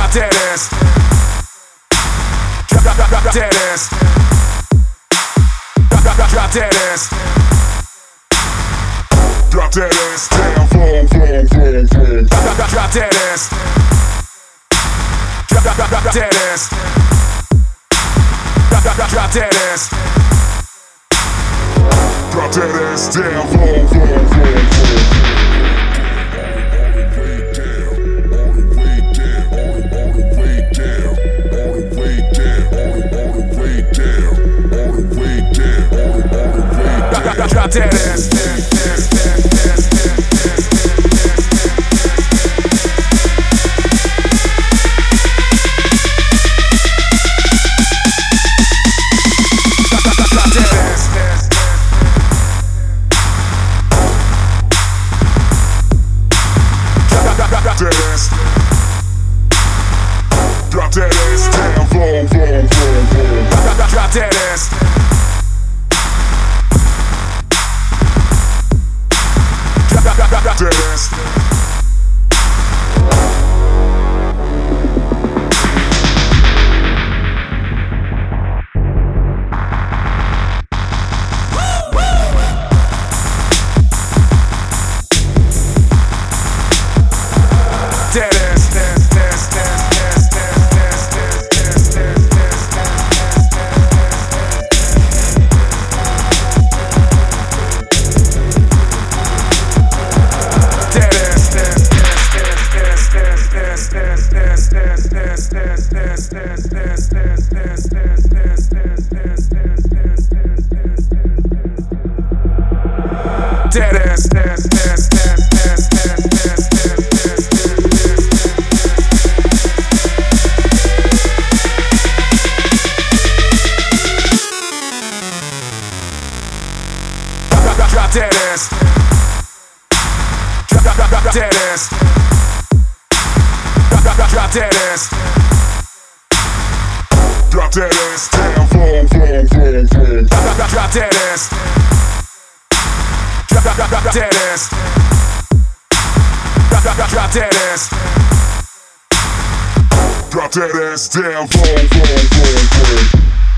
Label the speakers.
Speaker 1: that ass. Drop that ass. Drop that ass. Drop that ass down, roll. Drop that ass. Drop that ass. Drop that ass. Drop that ass down, roll. Drop that ass. Drop that ass down, roll. Drop that ass. Drop that ass. That ass. Drop that ass. Drop that ass. Drop that ass. Drop that ass down, roll. Drop that ass. Drop that ass. Drop that ass. Drop that ass down, roll.